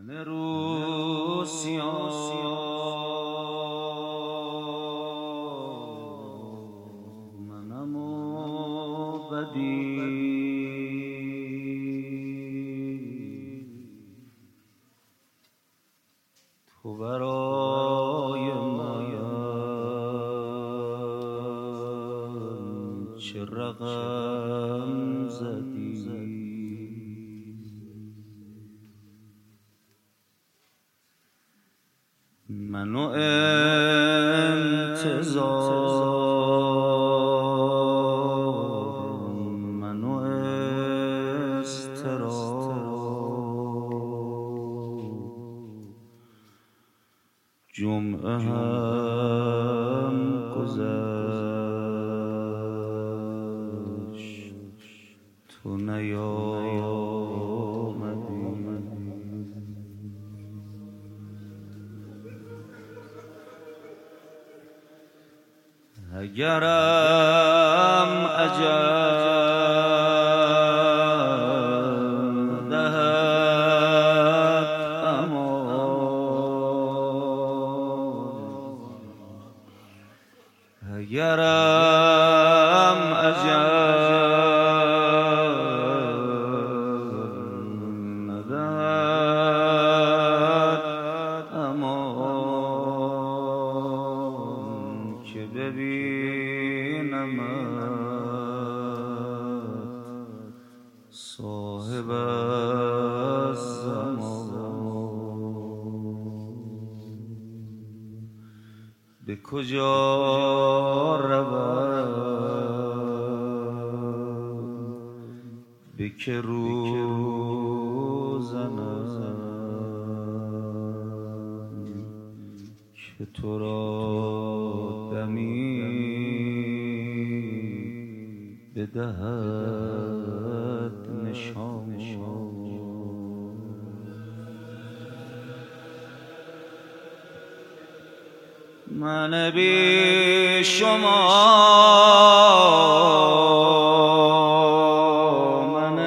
من روسیا منم و بدی تو برای من چه رقم زدی منو انتظار منو اضطراب جمعه هم گذشت تو نیامدی اگرم اجل دهد امان اگرم اجل ندهد امان که ببینمت صاحب الزمان به کجا روم به که رو زنم که تو را دمی بدهد نشان من بی شما من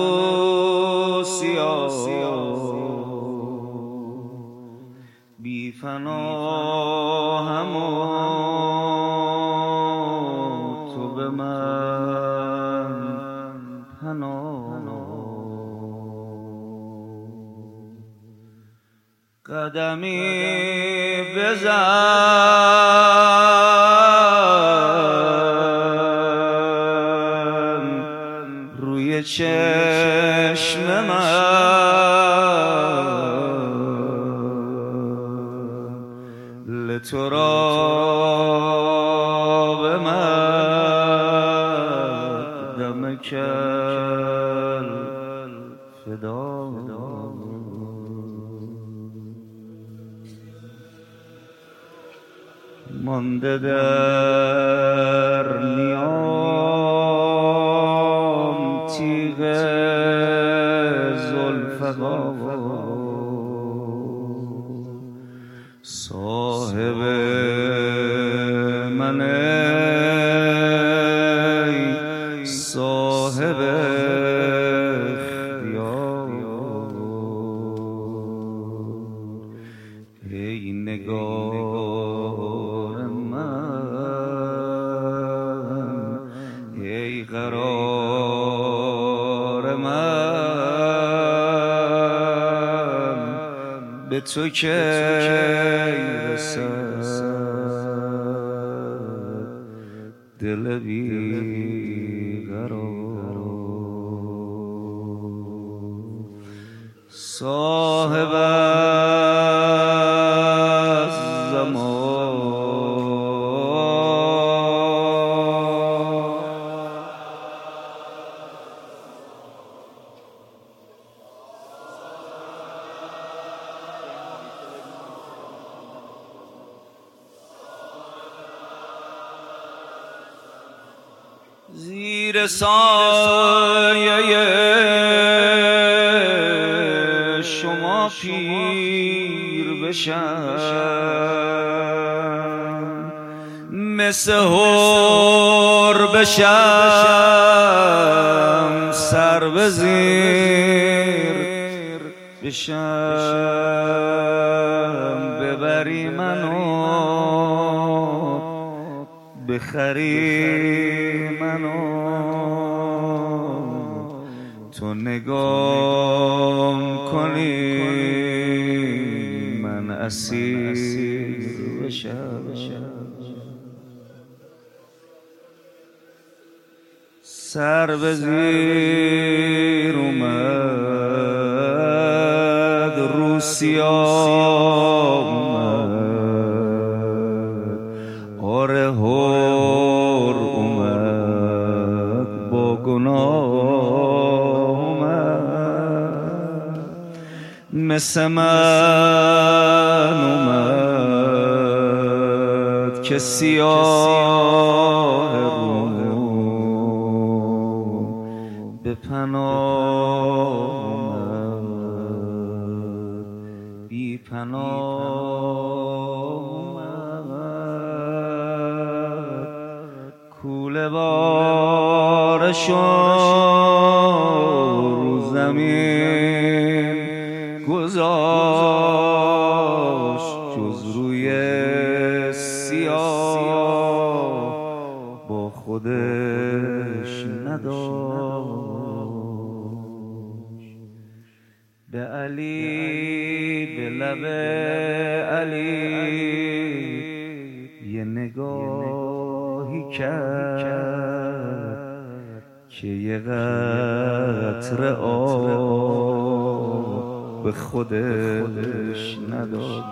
روسیا بی فناهم و تو به من پناه قدمی بزن روی چشم من تو را به مقدم کل فدا مانده در نیام تیغ ذوالفقار صاحب من ای صاحب اختیار ای نگار من ای قرار من به تو که رسد دل بی قرار صاحب الزمان زیر سایه شما پیر بشم مثل هور بشم سر به زیر بشم ببری منو بخری منو تو نگام کنی من اسیر بشم سر به زیر اومد روسیا اومد آره هور اومد با گناه اومد مثل من اومد که سیاه رو به پناه اومد بی پناه اومد کوله بارشو رو زمین گذاشت جز روی سیاه با خودش نداشت به علی به لب علی یه نگاهی کرد که یه قطره آب به خودش نداشت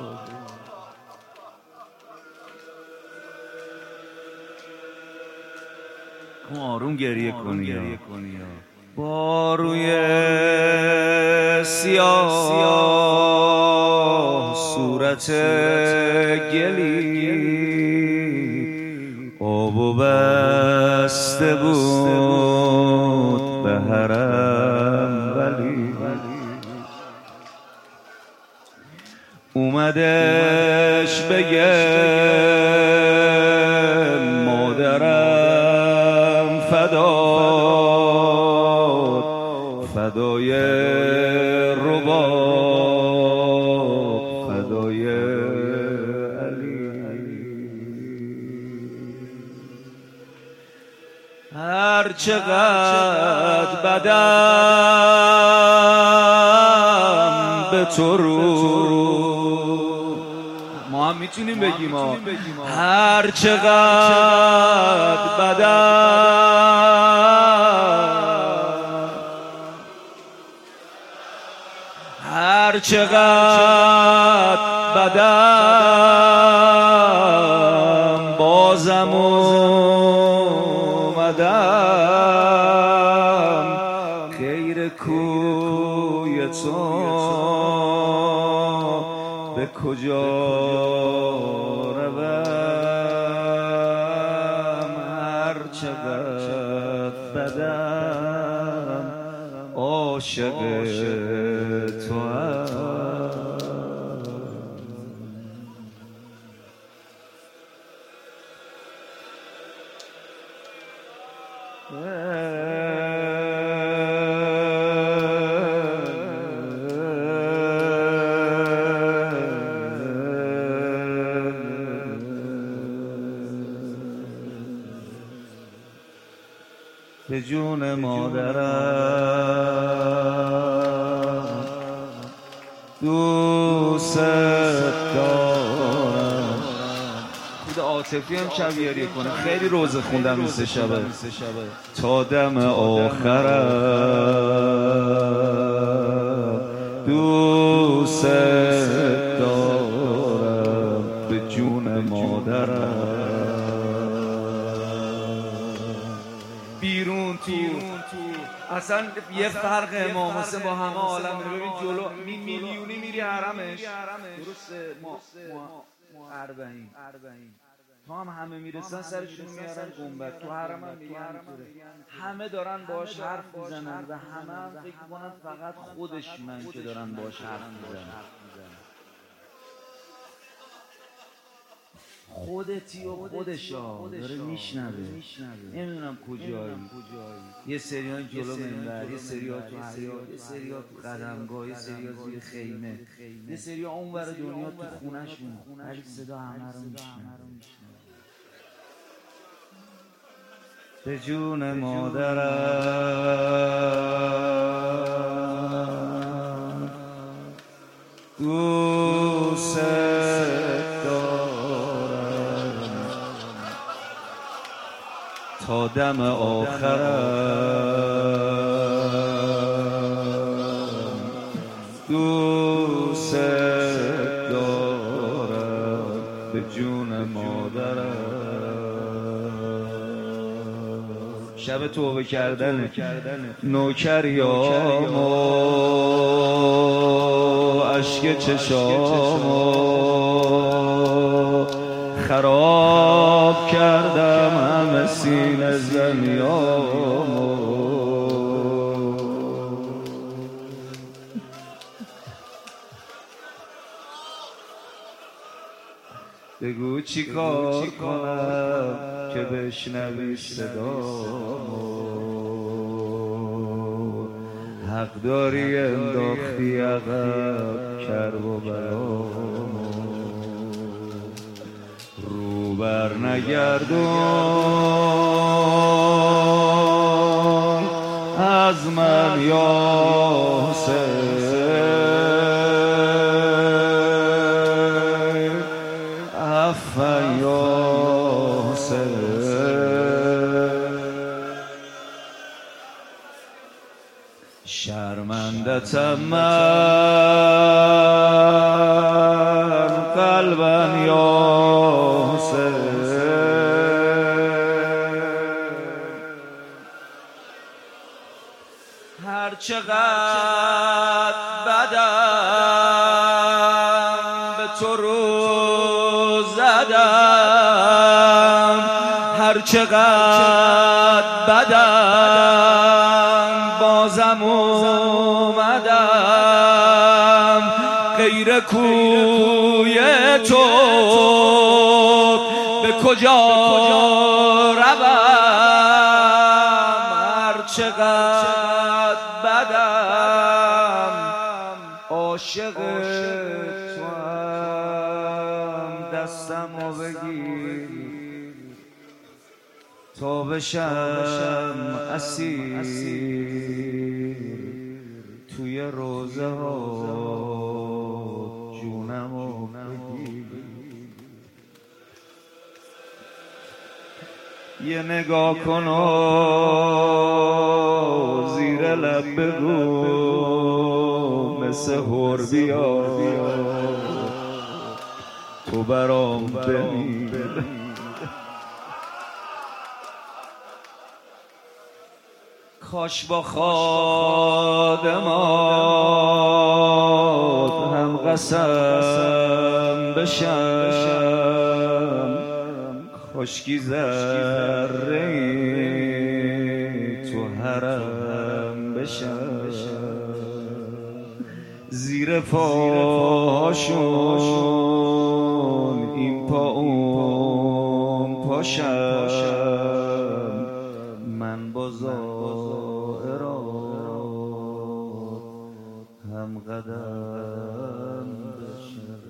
آروم گریه کنی با روی سیاه صورت گلی آبو بسته بود به حرم ولی اومدش بگه مادرم فدای رباب فدای علی هر چقدر بدم به تو رو ما هم میتونیم بگیم هر چقدر بدم هر چقدر بدم بازم اومدم خیر کوی تو به کجا روم هر چقدر بدم عاشق تو به جون مادرم دوست دارم خود عاطفی هم شبیاری کنه خیلی روزه خوندم این سه شبه تا دم آخرم دوست دارم به جون مادرم بیرون تو اصلا یه فرق امام حسین با همه عالم میره ببین جلو میلیونی میری حرمش درسته ما 40 تا همه میرسن سرشون میارن گنبد تو حرم هم میگن همه دارن باهاش حرف میزنن و همه هم فکر میکنن فقط خودشونن که دارن باهاش حرف میزنن خودتی و خودشا داره میشنوه، نمیدونم کجایی. یه سریان جلو منبر، یه سریا تو حیاط، یه سریا تو قدمگاه، یه سریا زیر خیمه، یه سریا اونور دنیا تو خونه‌شون، ولی صدا همه رو میشنوه. به جون مادرم دوست دارم تا دم آخرم، دوست دارم به جون مادرم. شب توبه کردن نوکریامو، اشک چشامو خراب کردم، همه سینه زمیامو. بگو چی کار کنم که بشنوی صدامو، حق داری انداختی عقب کرب و برامو. رو بر نگردون از من یا حسین، عفوا یا حسین. شرمندتم من قلبا یا حسین، هر چقدر بدم به تو رو زدم، هر چقدر بدم بازم اومدم، غیر کوی تو به کجا روم. هر چقدر بدم عاشق تو هم، دستمو بگیر تا بشم اسیر توی روزه ها، جونمو بگیر. یه نگاه کن و زیر لب بگو مثل هر بیا تو برام بمیر. کاش با خادمات هم قسم بشم، خشکی ذره‌ای تو حرم بشم، زیر پاشون این پا اون پاشم، من با زائرات هم قدم بشم.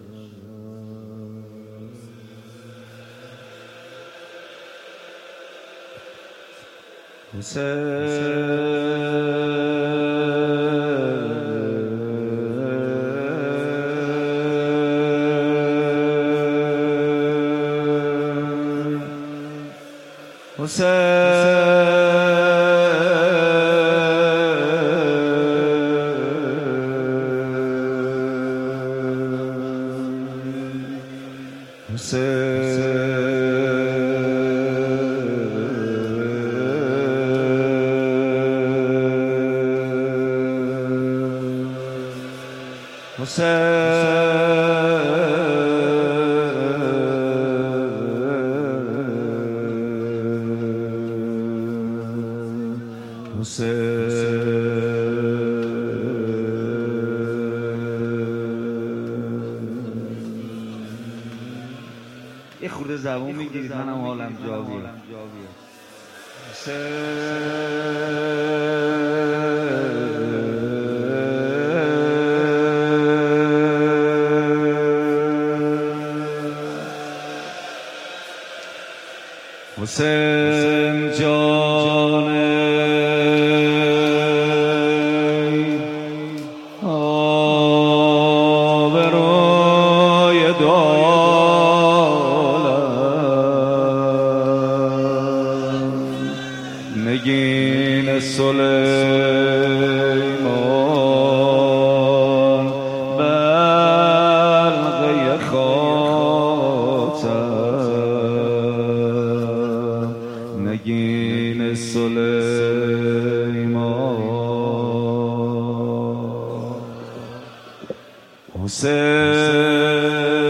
یه خورده زبون میگیرید منم حالم جا بیاد. حسین جان آبروی دولت نگین سلیمان بلغه خاتم نگین سلیمان حسین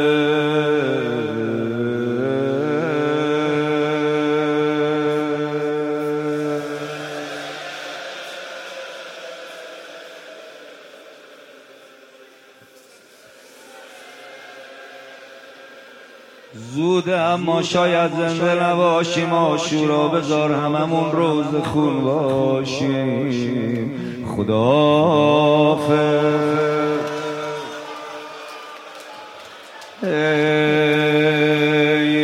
زوده اما شاید زنده نباشیم عاشورا بذار هممون روز خون باشیم خداحافظ ای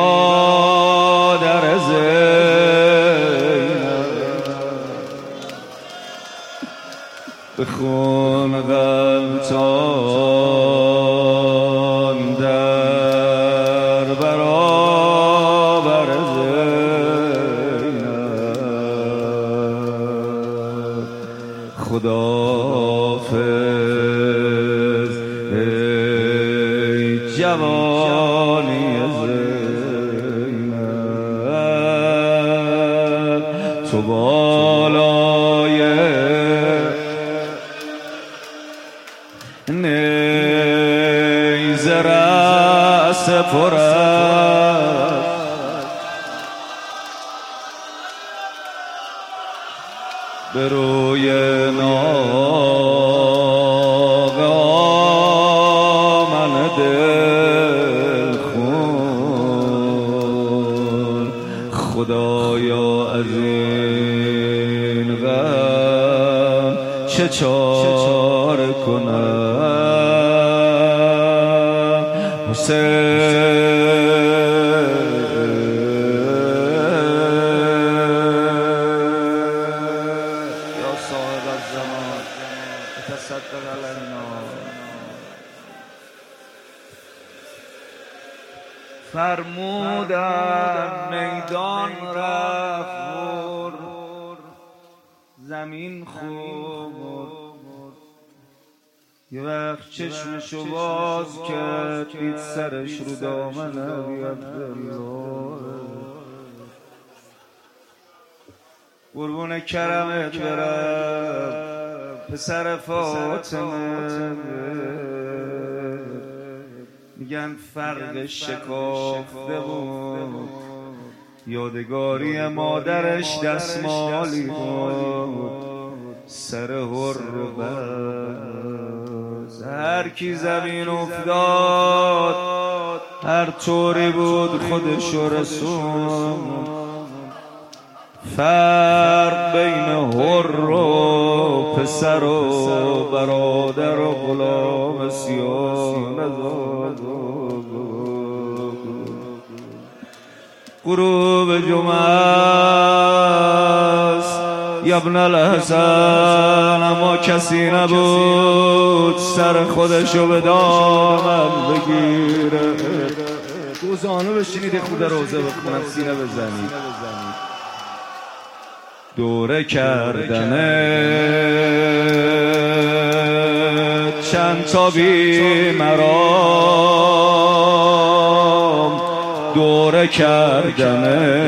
برادر زینب به خون غلطان در برابر زینب خداحافظ ای جوانی زینب تو بالای نیزه رأس پرد به روی ناغ آمن دل خون خدایا از این غم چه چاره کنم حسین فرمودن میدان رفت زمین خورد یه وقت چشمشو باز کرد دید سرش رو دامن عبدالله قربون کرمت برم پسر فاطمه میگن فرق شکافته بود یادگاری مادرش دستمالی بود سر هر بز هر کی زمین افتاد هر طوری بود خودشو رسون فرق بین هر و پسر و برادر و غلام سیاه نزاد غروب جمعه است ابن الحسن اما کسی نبود سر خودشو به دامن بگیره روزانه بشینید خود روزه بخونم سینه بزنید دوره کردنه چند تا بی مرام دوره کردنه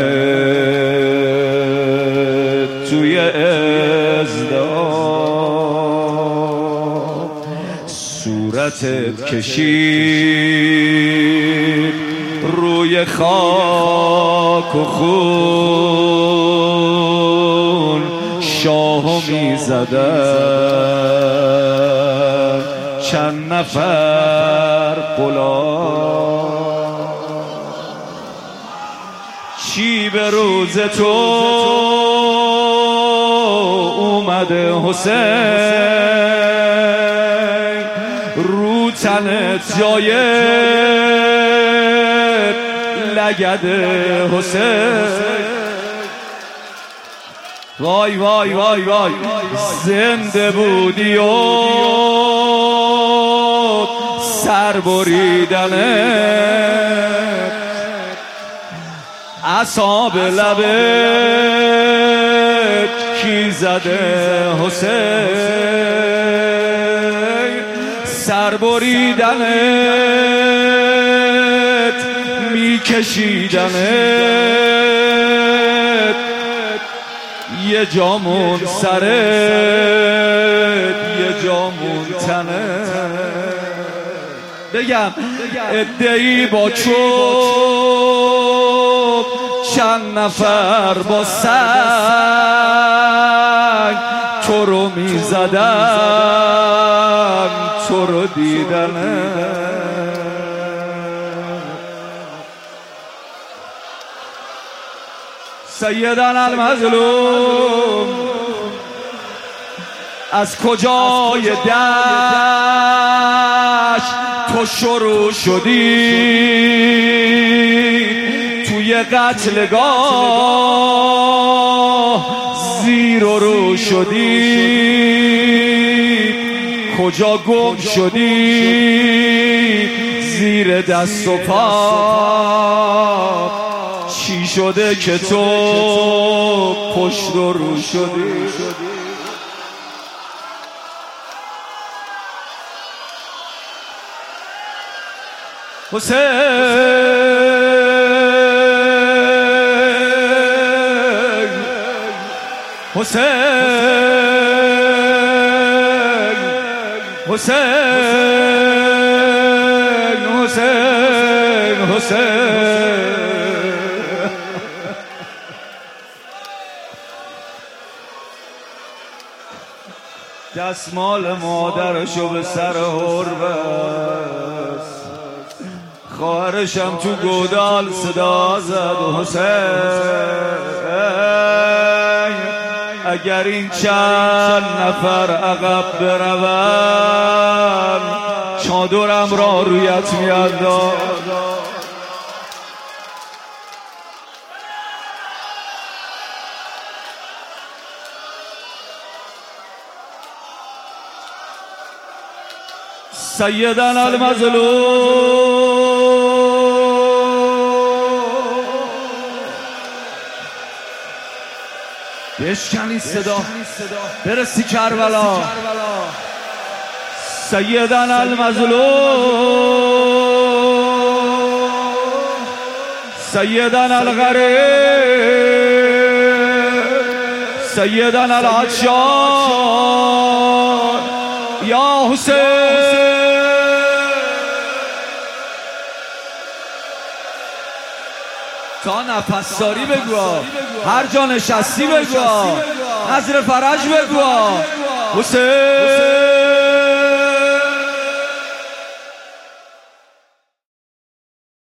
توی ازدهام صورتت کشید روی خاک و خون شاهو می زدن چند نفر غلام کی به روز تو اومده حسین رو تنت جای لگد حسین وای وای وای وای زنده بودی و سر بریدنه اعصاب لبت کی زده حسین سر بریدنت میکشیدنت یه جامون سرت یه جامون تنت بگم ادعی با چوب چند نفر با سنگ تو رو میزدن تو رو دیدن سیدنا المظلوم از کجای دشت تو شروع شدی توی قتلگاه زیر و رو شدی کجا گم شدی زیر دست و پا چی شده که تو پشت و رو شدی حسین حسین حسین حسین حسین دستمال مادرشو به سر هر بست خواهرشم تو گودال صدا زد حسین اگر این چند نفر عقب برون چادرم را رویت میاد سیدنا المظلوم بشکنی صدا برسی کربلا سیدنا المظلوم سیدنا الغریب سیدنا العطشان یا حسین تا نفس داری بگو هر جا نشستی بگو نظر فرج بگو حسین